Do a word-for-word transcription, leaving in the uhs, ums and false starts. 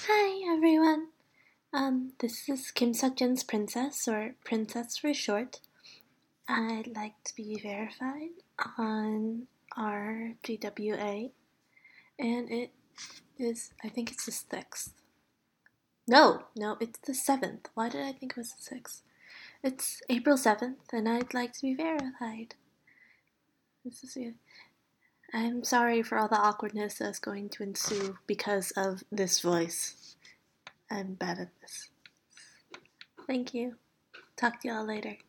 Hi everyone. Um, this is Kim Seokjin's Princess, or Princess for short. I'd like to be verified on our G W A, and it is, I think it's the sixth. No, no, it's the seventh. Why did I think it was the sixth? It's April seventh, and I'd like to be verified. This is it. I'm sorry for all the awkwardness that's going to ensue because of this voice. I'm bad at this. Thank you. Talk to y'all later.